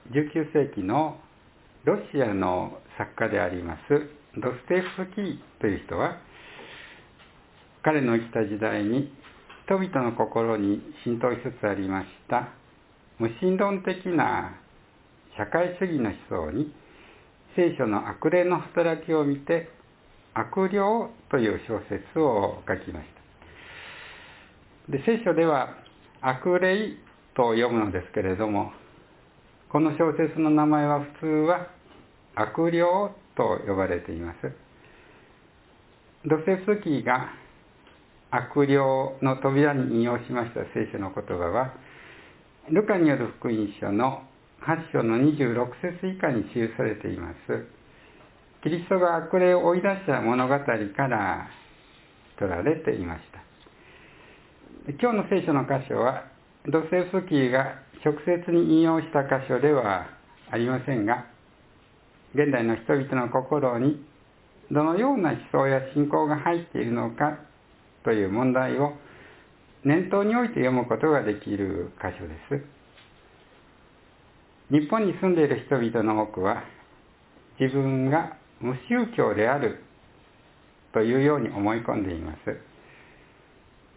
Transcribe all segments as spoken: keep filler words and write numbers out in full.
じゅうきゅうせいきのロシアの作家でありますドストエフスキーという人は、彼の生きた時代に人々の心に浸透しつつありました無神論的な社会主義の思想に聖書の悪霊の働きを見て悪霊という小説を書きました。で、聖書では悪霊と読むのですけれども、この小説の名前は普通は悪霊と呼ばれています。ドストエフスキーが悪霊の扉に引用しました聖書の言葉は、ルカによる福音書のはち章のにじゅうろく節以下に記されています。キリストが悪霊を追い出した物語から取られていました。今日の聖書の箇所は、ドストエフスキーが直接に引用した箇所ではありませんが、現代の人々の心にどのような思想や信仰が入っているのかという問題を念頭に置いて読むことができる箇所です。日本に住んでいる人々の多くは、自分が無宗教であるというように思い込んでいます。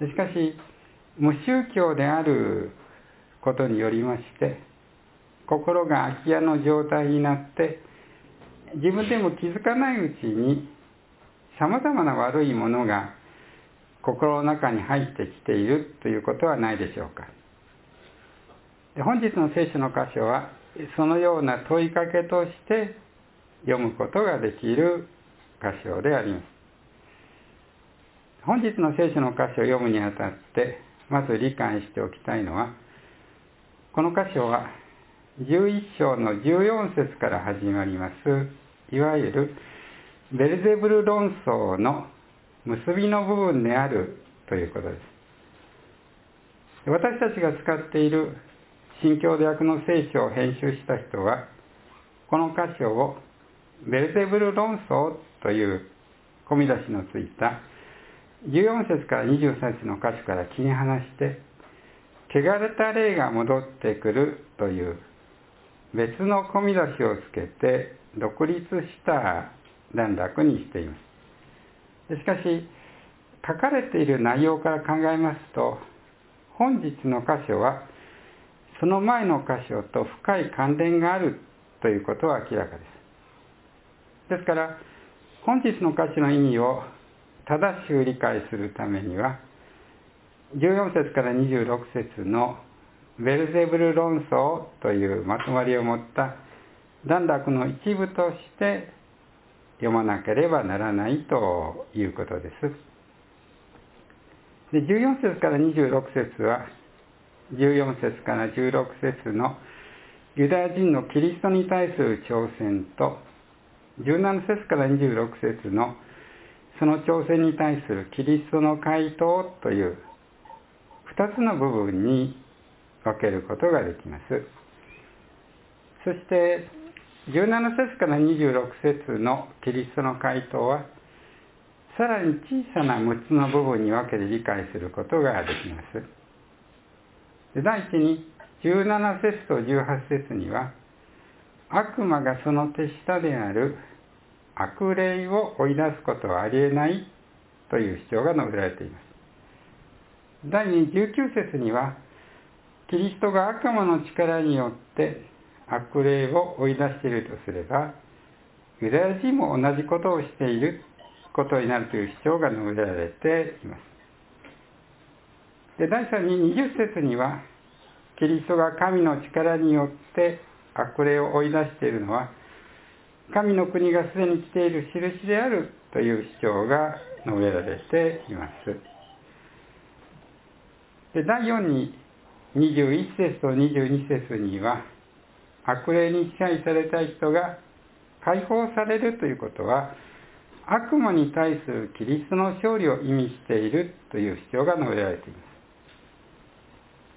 しかし、無宗教であることによりまして、心が空き家の状態になって、自分でも気づかないうちに、さまざまな悪いものが心の中に入ってきているということはないでしょうか。本日の聖書の箇所は、そのような問いかけとして読むことができる箇所であります。本日の聖書の箇所を読むにあたって、まず理解しておきたいのは、この箇所はじゅういっ章のじゅうよん節から始まります、いわゆるベルゼブル論争の結びの部分であるということです。私たちが使っている新共同訳の聖書を編集した人は、この箇所をベルゼブル論争という込み出しのついたじゅうよん節からにじゅうさん節の箇所から切り離して、汚れた霊が戻ってくるという別の込み出しをつけて独立した段落にしています。しかし、書かれている内容から考えますと、本日の箇所はその前の箇所と深い関連があるということは明らかです。ですから、本日の箇所の意味を正しく理解するためには、じゅうよん節からにじゅうろく節のベルゼブル論争というまとまりを持った段落の一部として読まなければならないということです。で、じゅうよん節からにじゅうろく節は、じゅうよん節からじゅうろく節のユダヤ人のキリストに対する挑戦と、じゅうなな節からにじゅうろく節のその挑戦に対するキリストの回答という二つの部分に分けることができます。そしてじゅうなな節からにじゅうろく節のキリストの回答は、さらに小さなむっつの部分に分けて理解することができます。第一に、じゅうなな節とじゅうはち節には、悪魔がその手下である悪霊を追い出すことはありえないという主張が述べられています。第二、じゅうきゅう節には、キリストが悪魔の力によって悪霊を追い出しているとすれば、ユダヤ人も同じことをしていることになるという主張が述べられています。で、第三に、にじゅう節には、キリストが神の力によって悪霊を追い出しているのは、神の国がすでに来ている印であるという主張が述べられています。で、第四に、にじゅういち節とにじゅうに節には、悪霊に支配された人が解放されるということは、悪魔に対するキリストの勝利を意味しているという主張が述べられています。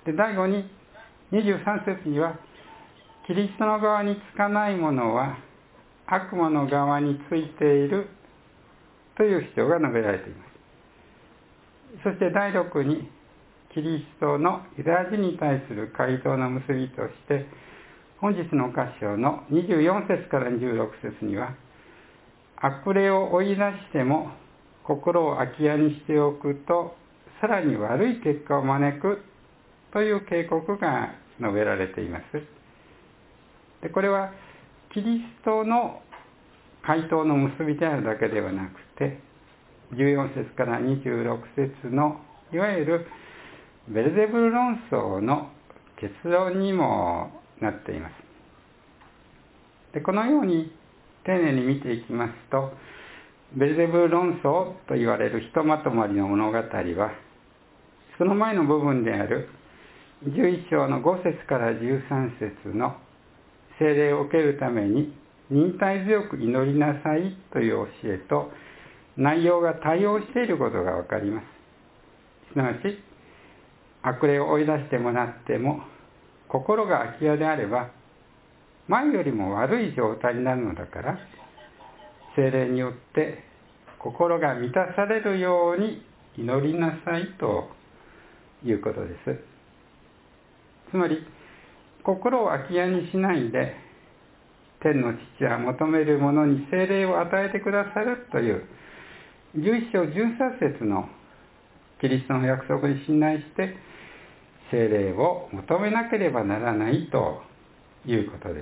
で、第五に、にじゅうさん節には、キリストの側につかない者は悪魔の側についているという主張が述べられています。そして第六に、キリストのユダヤ人に対する回答の結びとして、 本日の箇所のにじゅうよん節からにじゅうろく節には、悪霊を追い出しても心を空き家にしておくと、さらに悪い結果を招くという警告が述べられています。でこれはキリストの回答の結びであるだけではなくて、じゅうよん節からにじゅうろく節のいわゆるベルゼブル論争の結論にもなっています。でこのように丁寧に見ていきますと、ベルゼブル論争と言われるひとまとまりの物語は、その前の部分であるじゅういっ章のご節からじゅうさん節の聖霊を受けるために忍耐強く祈りなさいという教えと内容が対応していることがわかります。すなわち、悪霊を追い出してもらっても心が空き家であれば前よりも悪い状態になるのだから、聖霊によって心が満たされるように祈りなさいということです。つまり、心を空き家にしないで、天の父は求める者に聖霊を与えてくださるというじゅういっ章じゅうさん節のキリストの約束に信頼して聖霊を求めなければならないということです。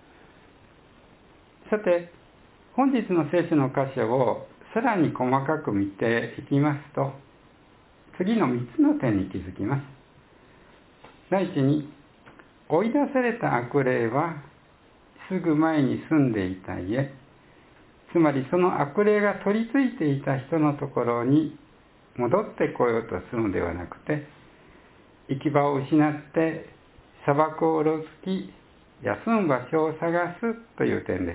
さて、本日の聖書の箇所をさらに細かく見ていきますと、次のみっつの点に気づきます。第一に、追い出された悪霊はすぐ前に住んでいた家、つまりその悪霊が取り付いていた人のところに戻ってこようとするのではなくて、行き場を失って砂漠をうろつき休む場所を探すという点です。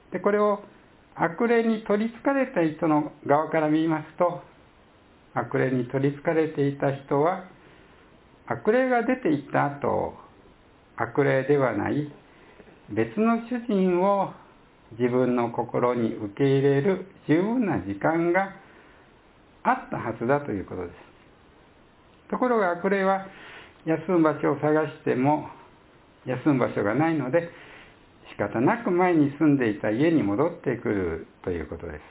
でこれを悪霊に取りつかれた人の側から見ますと、悪霊に取りつかれていた人は悪霊が出ていった後、悪霊ではない別の主人を自分の心に受け入れる十分な時間があったはずだということです。ところが悪霊は休む場所を探しても休む場所がないので、仕方なく前に住んでいた家に戻ってくるということです。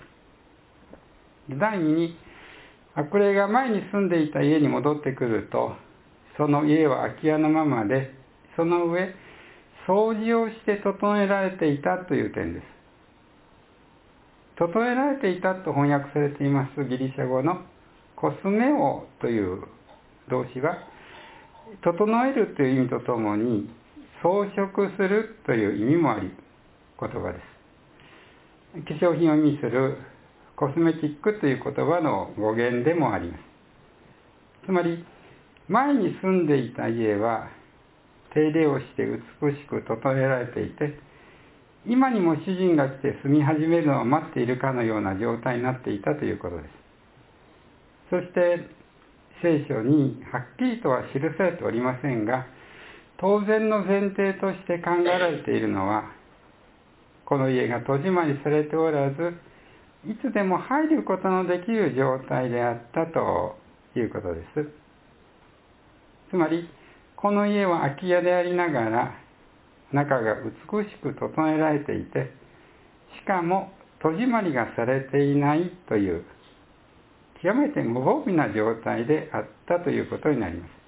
第二に、悪霊が前に住んでいた家に戻ってくると、その家は空き家のままで、その上掃除をして整えられていたという点です。整えられていたと翻訳されていますギリシャ語のコスメオという動詞は、整えるという意味とともに装飾するという意味もあり言葉です。化粧品を意味するコスメティックという言葉の語源でもあります。つまり、前に住んでいた家は手入れをして美しく整えられていて、今にも主人が来て住み始めるのを待っているかのような状態になっていたということです。そして聖書にはっきりとは記されておりませんが、当然の前提として考えられているのは、この家が戸締まりされておらず、いつでも入ることのできる状態であったということです。つまり、この家は空き家でありながら、中が美しく整えられていて、しかも戸締まりがされていないという、極めて無防備な状態であったということになります。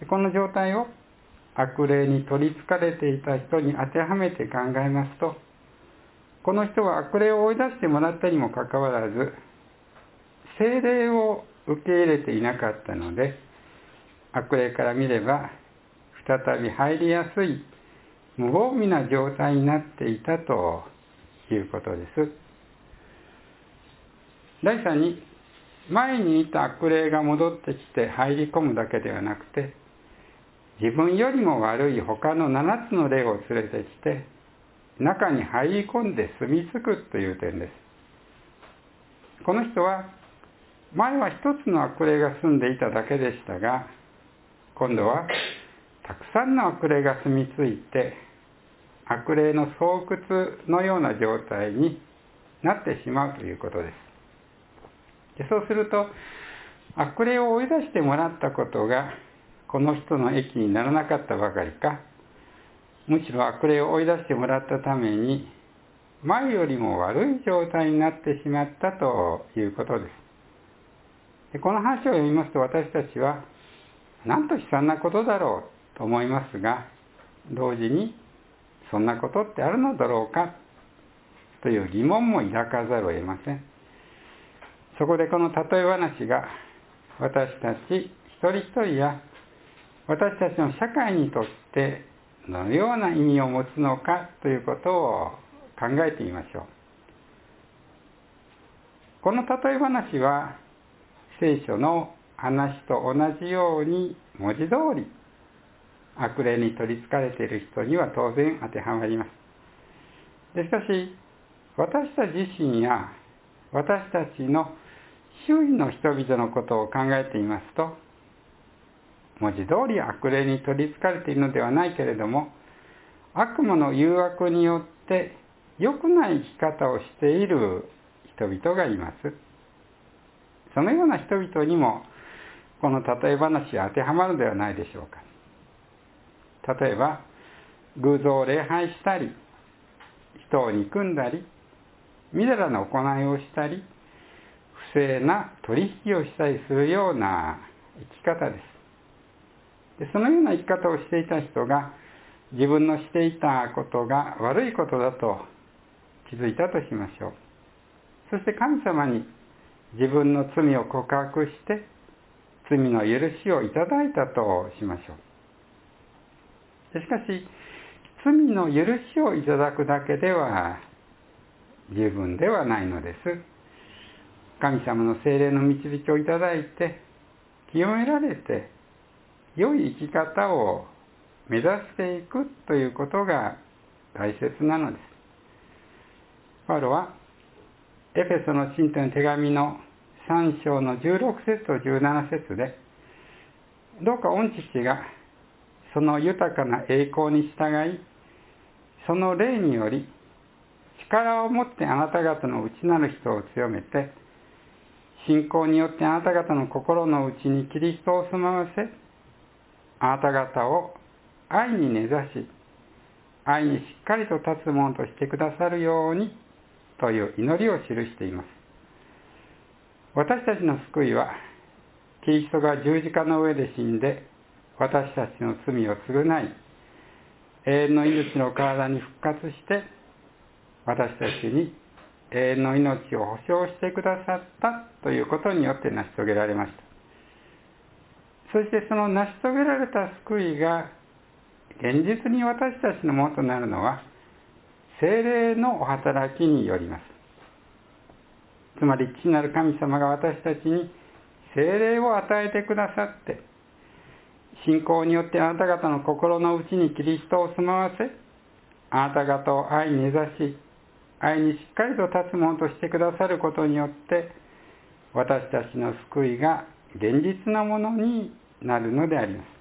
この状態を悪霊に取りつかれていた人に当てはめて考えますと、この人は悪霊を追い出してもらったにもかかわらず、聖霊を受け入れていなかったので、悪霊から見れば再び入りやすい無防備な状態になっていたということです。第三に、前にいた悪霊が戻ってきて入り込むだけではなくて、自分よりも悪い他のななつの霊を連れてきて中に入り込んで住み着くという点です。この人は前は一つの悪霊が住んでいただけでしたが、今度はたくさんの悪霊が住み着いて悪霊の巣窟のような状態になってしまうということです。でそうすると、悪霊を追い出してもらったことがこの人の益にならなかったばかりか、むしろ悪霊を追い出してもらったために、前よりも悪い状態になってしまったということです。でこの話を読みますと、私たちは、なんと悲惨なことだろうと思いますが、同時に、そんなことってあるのだろうかという疑問も抱かざるを得ません。そこでこの例え話が、私たち一人一人や、私たちの社会にとってどのような意味を持つのかということを考えてみましょう。この例え話は聖書の話と同じように文字通り悪霊に取りつかれている人には当然当てはまります。しかし私たち自身や私たちの周囲の人々のことを考えてみますと、文字通り悪霊に取りつかれているのではないけれども、悪魔の誘惑によって良くない生き方をしている人々がいます。そのような人々にもこの例え話は当てはまるのではないでしょうか。例えば偶像を礼拝したり、人を憎んだり、みだらな行いをしたり、不正な取引をしたりするような生き方です。でそのような生き方をしていた人が自分のしていたことが悪いことだと気づいたとしましょう。そして神様に自分の罪を告白して罪の許しをいただいたとしましょう。しかし罪の許しをいただくだけでは十分ではないのです。神様の聖霊の導きをいただいて清められて良い生き方を目指していくということが大切なのです。パウロはエフェソの信徒の手紙のさん章のじゅうろく節とじゅうなな節で、どうか御父がその豊かな栄光に従い、その霊により力を持ってあなた方の内なる人を強めて、信仰によってあなた方の心の内にキリストを住まわせ、あなた方を愛に根ざし、愛にしっかりと立つものとしてくださるようにという祈りを記しています。私たちの救いは、キリストが十字架の上で死んで、私たちの罪を償い、永遠の命の体に復活して、私たちに永遠の命を保証してくださったということによって成し遂げられました。そしてその成し遂げられた救いが現実に私たちのものとなるのは聖霊のお働きによります。つまり父なる神様が私たちに聖霊を与えてくださって、信仰によってあなた方の心の内にキリストを住まわせ、あなた方を愛に根ざし、愛にしっかりと立つものとしてくださることによって、私たちの救いが現実なものになるのであります。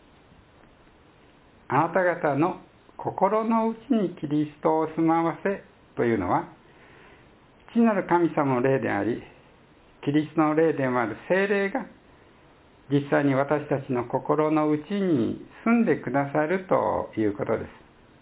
あなた方の心の内にキリストを住まわせというのは、父なる神様の霊であり、キリストの霊でもある聖霊が実際に私たちの心の内に住んでくださるということです。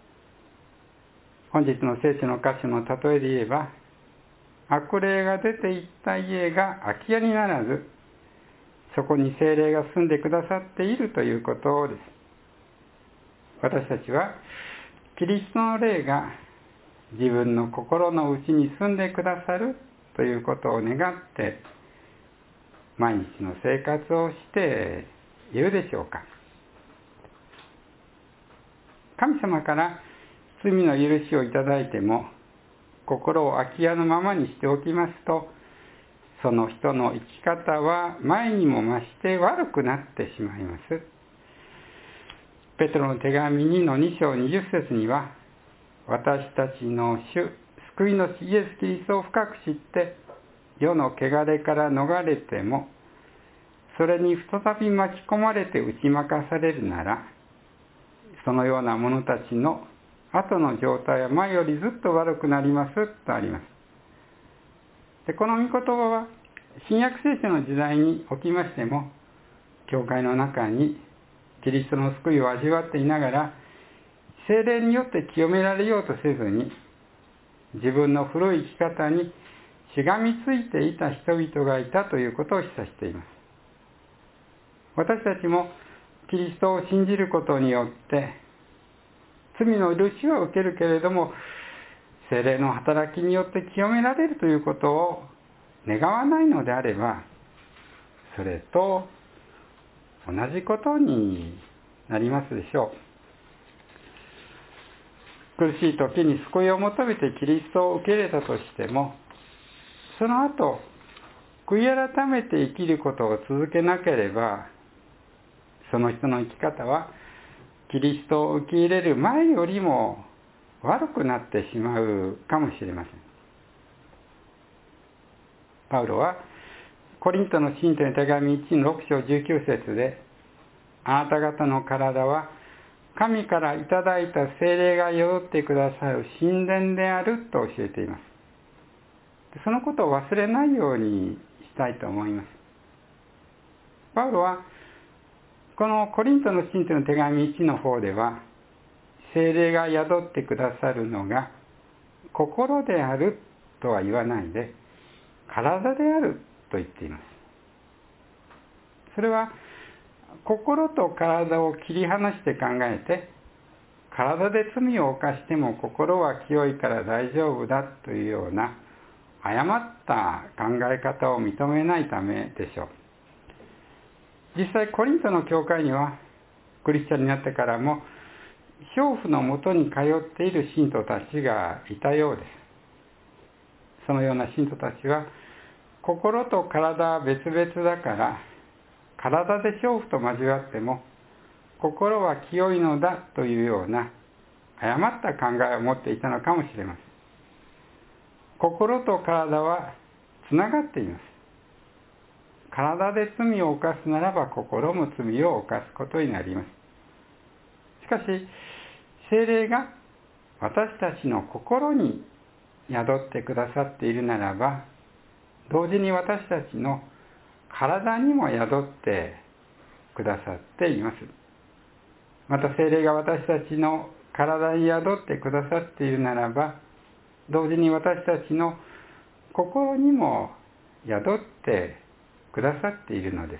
本日の聖書の箇所の例えで言えば、悪霊が出ていった家が空き家にならず、そこに聖霊が住んでくださっているということです。私たちはキリストの霊が自分の心の内に住んでくださるということを願って毎日の生活をしているでしょうか。神様から罪の許しをいただいても心を空き家のままにしておきますと、その人の生き方は前にも増して悪くなってしまいます。ペテロの手紙にのに章にじゅっ節には、私たちの主、救い主イエス・キリストを深く知って、世の汚れから逃れても、それに再び巻き込まれて打ち負かされるなら、そのような者たちの後の状態は前よりずっと悪くなりますとあります。でこの御言葉は、新約聖書の時代におきましても、教会の中にキリストの救いを味わっていながら、聖霊によって清められようとせずに、自分の古い生き方にしがみついていた人々がいたということを示唆しています。私たちもキリストを信じることによって、罪の許しは受けるけれども、聖霊の働きによって清められるということを願わないのであれば、それと同じことになりますでしょう。苦しい時に救いを求めてキリストを受け入れたとしても、その後、悔い改めて生きることを続けなければ、その人の生き方はキリストを受け入れる前よりも悪くなってしまうかもしれません。パウロはコリントの信徒の手紙いちのろく章じゅうきゅう節で、あなた方の体は神からいただいた聖霊が宿ってくださる神殿であると教えています。そのことを忘れないようにしたいと思います。パウロはこのコリントの信徒の手紙いちの方では、聖霊が宿ってくださるのが心であるとは言わないで、体であると言っています。それは心と体を切り離して考えて、体で罪を犯しても心は清いから大丈夫だというような誤った考え方を認めないためでしょう。実際コリントの教会にはクリスチャンになってからも娼婦のもとに通っている信徒たちがいたようです。そのような信徒たちは、心と体は別々だから体で娼婦と交わっても心は清いのだというような誤った考えを持っていたのかもしれません。心と体はつながっています。体で罪を犯すならば心も罪を犯すことになります。しかし聖霊が私たちの心に宿ってくださっているならば、同時に私たちの体にも宿ってくださっています。また聖霊が私たちの体に宿ってくださっているならば、同時に私たちの心にも宿ってくださっているのです。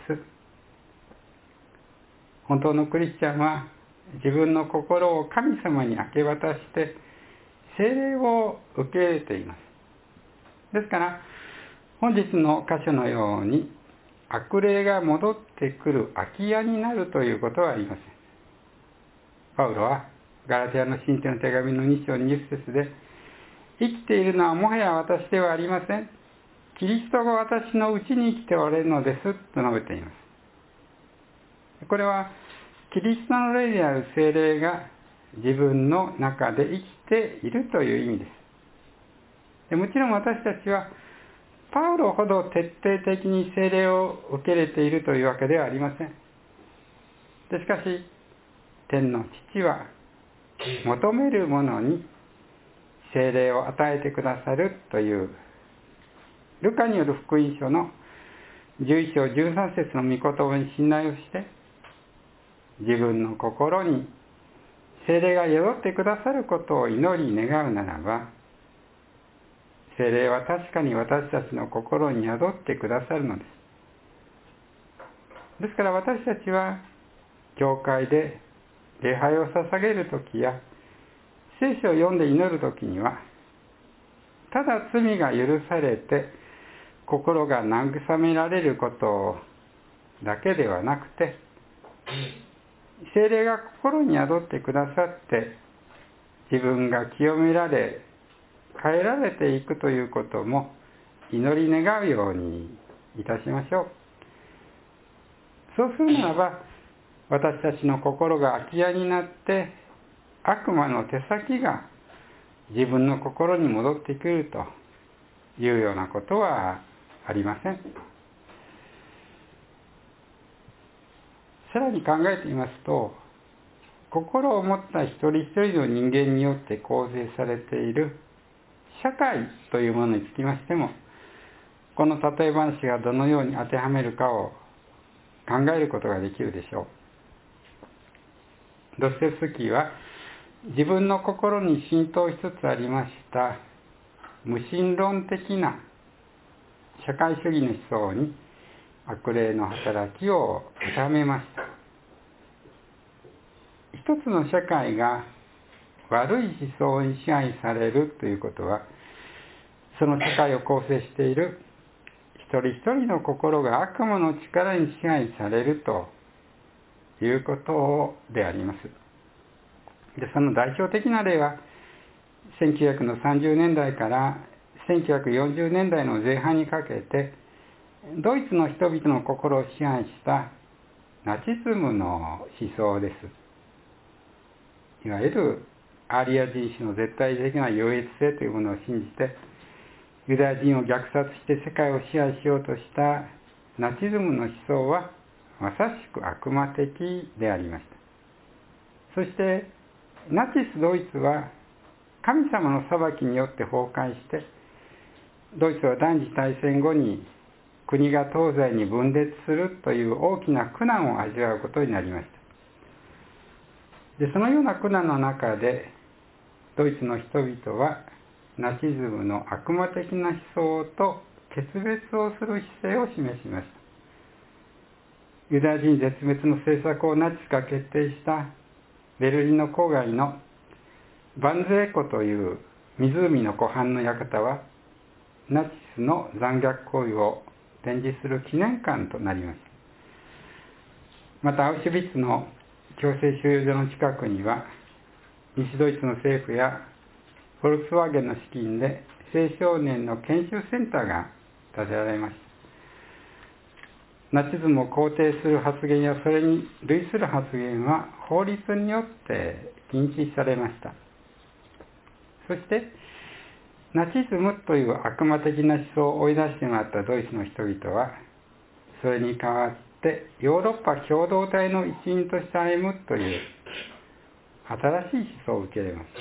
本当のクリスチャンは自分の心を神様に明け渡して聖霊を受け入れています。ですから本日の箇所のように悪霊が戻ってくる空き家になるということはありません。パウロはガラテヤの信徒の手紙のに章にじゅっ節で、生きているのはもはや私ではありません。キリストが私のうちに生きておられるのですと述べています。これはキリストの霊である聖霊が自分の中で生きているという意味です。でもちろん私たちはパウロほど徹底的に聖霊を受け入れているというわけではありません。でしかし天の父は求める者に聖霊を与えてくださるというルカによる福音書のじゅういち章じゅうさん節の御言葉に信頼をして、自分の心に聖霊が宿ってくださることを祈り願うならば、聖霊は確かに私たちの心に宿ってくださるのです。ですから私たちは教会で礼拝を捧げるときや聖書を読んで祈るときには、ただ罪が許されて心が慰められることだけではなくて、聖霊が心に宿ってくださって自分が清められ変えられていくということも祈り願うようにいたしましょう。そうするならば、私たちの心が空き家になって悪魔の手先が自分の心に戻ってくるというようなことはありません。さらに考えてみますと、心を持った一人一人の人間によって構成されている社会というものにつきましても、この例え話がどのように当てはめるかを考えることができるでしょう。 ドストエフスキーは自分の心に浸透しつつありました無神論的な社会主義の思想に悪霊の働きを痛めました。一つの社会が悪い思想に支配されるということは、その社会を構成している一人一人の心が悪魔の力に支配されるということであります。で、その代表的な例は、せんきゅうひゃくさんじゅうねんだいからせんきゅうひゃくよんじゅうねんだいの前半にかけて、ドイツの人々の心を支配したナチズムの思想です。いわゆるアーリア人種の絶対的な優越性というものを信じて、ユダヤ人を虐殺して世界を支配しようとしたナチズムの思想はまさしく悪魔的でありました。そしてナチスドイツは神様の裁きによって崩壊して、ドイツは第二次大戦後に国が東西に分裂するという大きな苦難を味わうことになりました。で、そのような苦難の中でドイツの人々はナチズムの悪魔的な思想と決別をする姿勢を示しました。ユダヤ人絶滅の政策をナチスが決定したベルリンの郊外のバンゼー湖という湖の湖畔の館は、ナチスの残虐行為を展示する記念館となりました。またアウシュビッツの強制収容所の近くには、西ドイツの政府やフォルクスワーゲンの資金で青少年の研修センターが建てられました。ナチズムを肯定する発言やそれに類する発言は法律によって禁止されました。そしてナチズムという悪魔的な思想を追い出してしまったドイツの人々は、それに代わってヨーロッパ共同体の一員として歩むという新しい思想を受け入れました。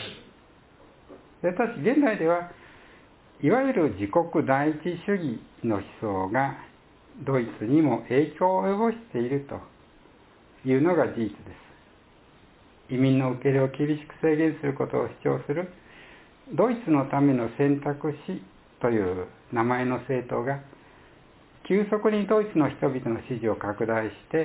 しかし現代ではいわゆる自国第一主義の思想がドイツにも影響を及ぼしているというのが事実です。移民の受け入れを厳しく制限することを主張するドイツのための選択肢という名前の政党が急速にドイツの人々の支持を拡大して、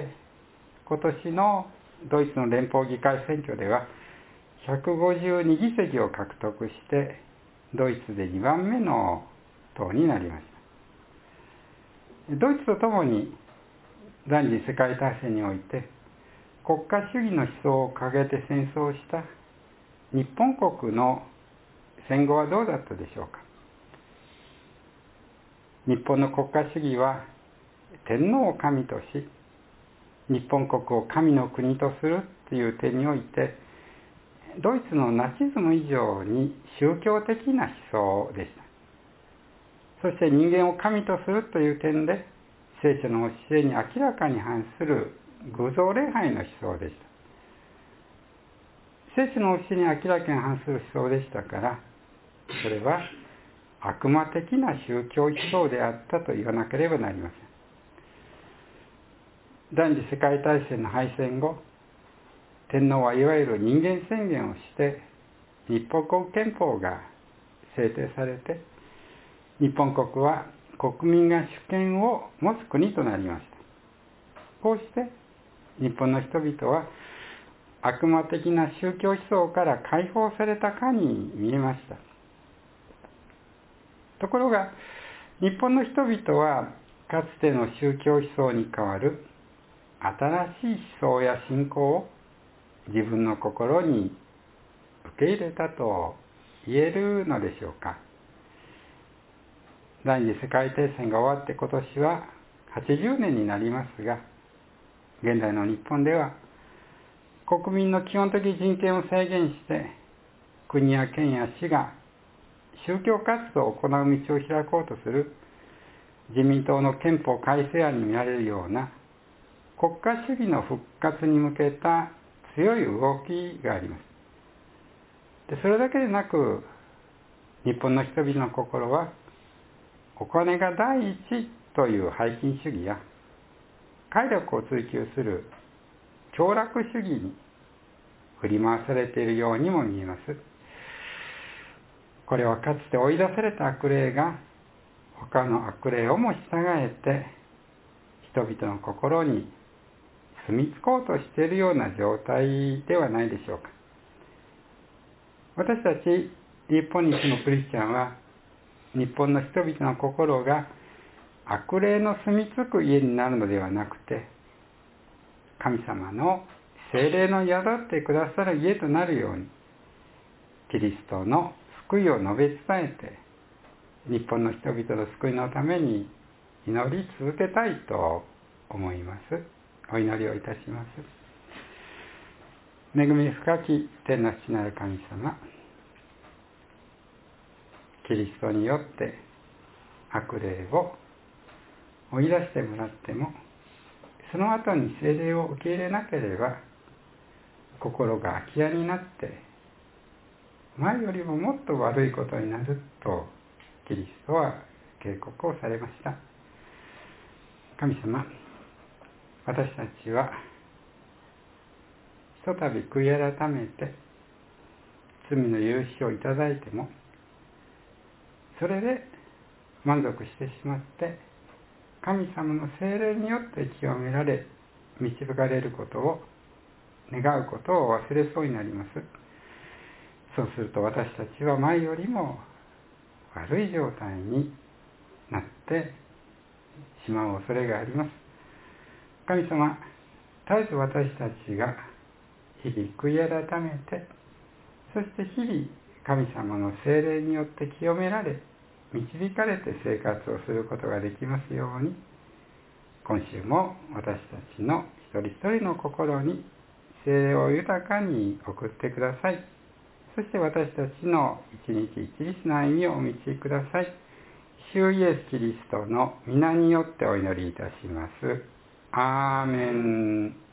今年のドイツの連邦議会選挙ではひゃくごじゅうにぎせきを獲得してドイツでにばんめの党になりました。ドイツとともに第二次世界大戦において国家主義の思想を掲げて戦争をした日本国の戦後はどうだったでしょうか。日本の国家主義は天皇を神とし、日本国を神の国とするという点において、ドイツのナチズム以上に宗教的な思想でした。そして人間を神とするという点で、聖書の教えに明らかに反する偶像礼拝の思想でした。聖書の教えに明らかに反する思想でしたから、それは悪魔的な宗教思想であったと言わなければなりません。第二次世界大戦の敗戦後、天皇はいわゆる人間宣言をして、日本国憲法が制定されて、日本国は国民が主権を持つ国となりました。こうして日本の人々は悪魔的な宗教思想から解放されたかに見えました。ところが日本の人々はかつての宗教思想に代わる新しい思想や信仰を自分の心に受け入れたと言えるのでしょうか。第二次世界大戦が終わって今年ははちじゅうねんになりますが、現在の日本では国民の基本的人権を制限して国や県や市が宗教活動を行う道を開こうとする自民党の憲法改正案に見られるような国家主義の復活に向けた強い動きがあります。で、それだけでなく、日本の人々の心はお金が第一という拝金主義や快楽を追求する享楽主義に振り回されているようにも見えます。これはかつて追い出された悪霊が他の悪霊をも従えて人々の心に住み着こうとしているような状態ではないでしょうか。私たち日本に住むクリスチャンは、日本の人々の心が悪霊の住み着く家になるのではなくて、神様の聖霊の宿ってくださる家となるように、キリストの救いを述べ伝えて、日本の人々の救いのために祈り続けたいと思います。お祈りをいたします。恵み深き天の父なる神様、キリストによって悪霊を追い出してもらっても、その後に聖霊を受け入れなければ、心が空き家になって、前よりももっと悪いことになると、キリストは警告をされました。神様、私たちは、ひとたび悔い改めて、罪の許しをいただいても、それで満足してしまって、神様の聖霊によって清められ、導かれることを、願うことを忘れそうになります。そうすると私たちは前よりも悪い状態になってしまう恐れがあります。神様、絶えず私たちが日々悔い改めて、そして日々神様の聖霊によって清められ、導かれて生活をすることができますように、今週も私たちの一人一人の心に聖霊を豊かに送ってください。そして私たちの一日一日の歩みをお導きください。主イエスキリストの皆によってお祈りいたします。アーメン。